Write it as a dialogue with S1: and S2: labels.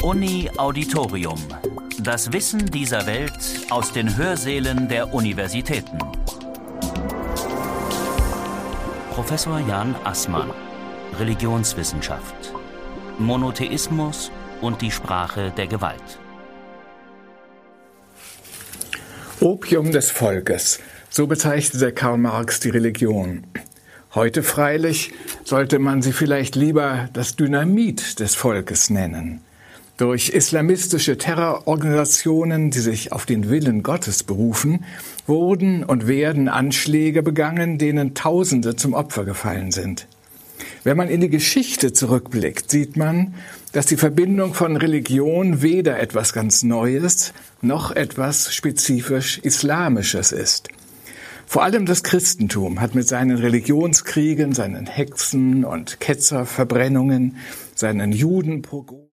S1: Uni Auditorium. Das Wissen dieser Welt aus den Hörsälen der Universitäten. Professor Jan Assmann, Religionswissenschaft, Monotheismus und die Sprache der Gewalt.
S2: Opium des Volkes, so bezeichnete Karl Marx die Religion. Heute freilich sollte man sie vielleicht lieber das Dynamit des Volkes nennen. Durch islamistische Terrororganisationen, die sich auf den Willen Gottes berufen, wurden und werden Anschläge begangen, denen Tausende zum Opfer gefallen sind. Wenn man in die Geschichte zurückblickt, sieht man, dass die Verbindung von Religion weder etwas ganz Neues noch etwas spezifisch Islamisches ist. Vor allem das Christentum hat mit seinen Religionskriegen, seinen Hexen- und Ketzerverbrennungen, seinen Judenpogromen